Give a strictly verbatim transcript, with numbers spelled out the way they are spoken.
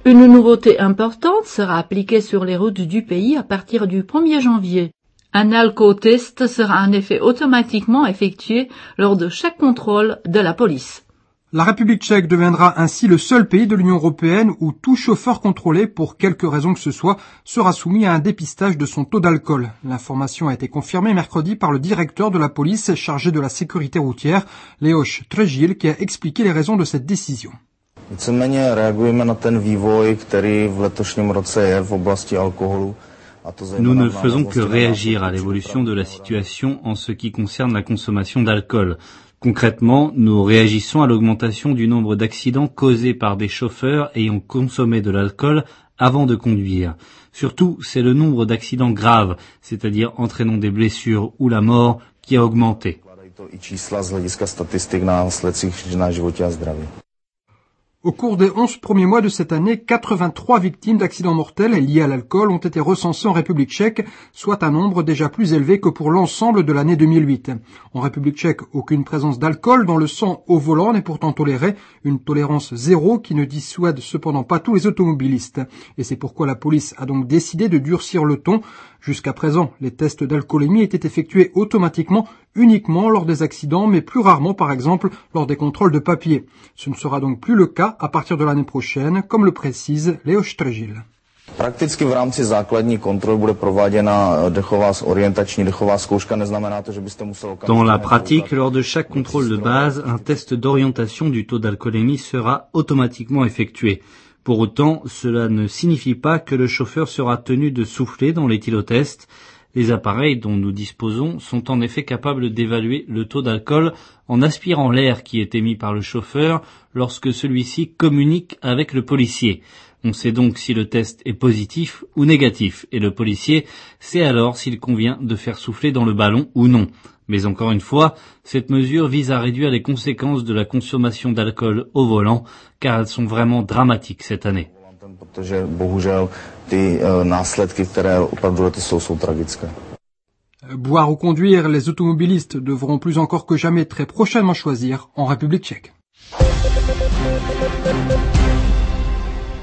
Une nouveauté importante sera appliquée sur les routes du pays à partir du premier janvier. Un alcotest sera en effet automatiquement effectué lors de chaque contrôle de la police. La République tchèque deviendra ainsi le seul pays de l'Union européenne où tout chauffeur contrôlé, pour quelque raison que ce soit, sera soumis à un dépistage de son taux d'alcool. L'information a été confirmée mercredi par le directeur de la police chargé de la sécurité routière, Leoš Tržil, qui a expliqué les raisons de cette décision. Nicméně reagujeme na ten vývoj, který v letošním roce je v oblasti alkoholu. Nous ne faisons que réagir à l'évolution de la situation en ce qui concerne la consommation d'alcool. Concrètement, nous réagissons à l'augmentation du nombre d'accidents causés par des chauffeurs ayant consommé de l'alcool avant de conduire. Surtout, c'est le nombre d'accidents graves, c'est-à-dire entraînant des blessures ou la mort, qui a augmenté. Au cours des onze premiers mois de cette année, quatre-vingt-trois victimes d'accidents mortels liés à l'alcool ont été recensées en République tchèque, soit un nombre déjà plus élevé que pour l'ensemble de l'année deux mille huit. En République tchèque, aucune présence d'alcool dans le sang au volant n'est pourtant tolérée, une tolérance zéro qui ne dissuade cependant pas tous les automobilistes. Et c'est pourquoi la police a donc décidé de durcir le ton. Jusqu'à présent, les tests d'alcoolémie étaient effectués automatiquement uniquement lors des accidents, mais plus rarement, par exemple, lors des contrôles de papier. Ce ne sera donc plus le cas à partir de l'année prochaine, comme le précise Leoš Tržil. Prakticky v rámci základní kontroly bude prováděna dechová orientační dechová zkouška, neznamená to, že byste musel okamžitě. Dans la pratique, lors de chaque contrôle de base, un test d'orientation du taux d'alcoolémie sera automatiquement effectué. Pour autant, cela ne signifie pas que le chauffeur sera tenu de souffler dans l'éthylotest. Les appareils dont nous disposons sont en effet capables d'évaluer le taux d'alcool en aspirant l'air qui est émis par le chauffeur lorsque celui-ci communique avec le policier. On sait donc si le test est positif ou négatif, et le policier sait alors s'il convient de faire souffler dans le ballon ou non. Mais encore une fois, cette mesure vise à réduire les conséquences de la consommation d'alcool au volant, car elles sont vraiment dramatiques cette année. Boire ou conduire, les automobilistes devront plus encore que jamais très prochainement choisir en République tchèque.